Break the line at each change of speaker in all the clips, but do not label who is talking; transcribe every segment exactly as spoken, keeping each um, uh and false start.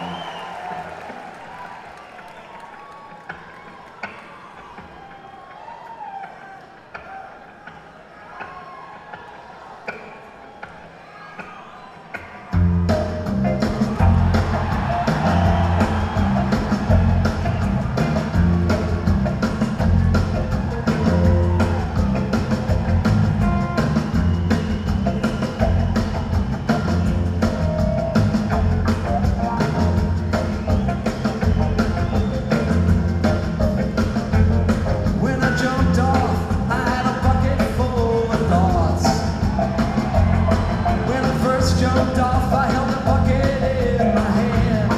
Jumped off, I held the bucket in my hand.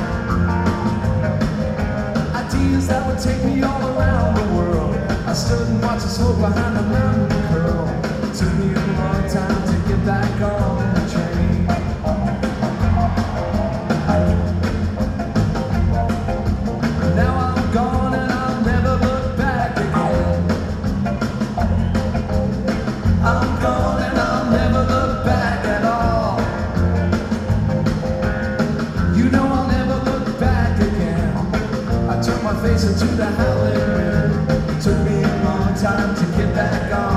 Ideas that would take me all around the world. I stood and watched the smoke behind the mountain curl. It took me a long time to get back on the train. Now I'm gone and I'll never look back again. I'm gone and I'll never look back at all. You know I'll never look back again. I turned my face into the howling wind. It took me a long time to get back on.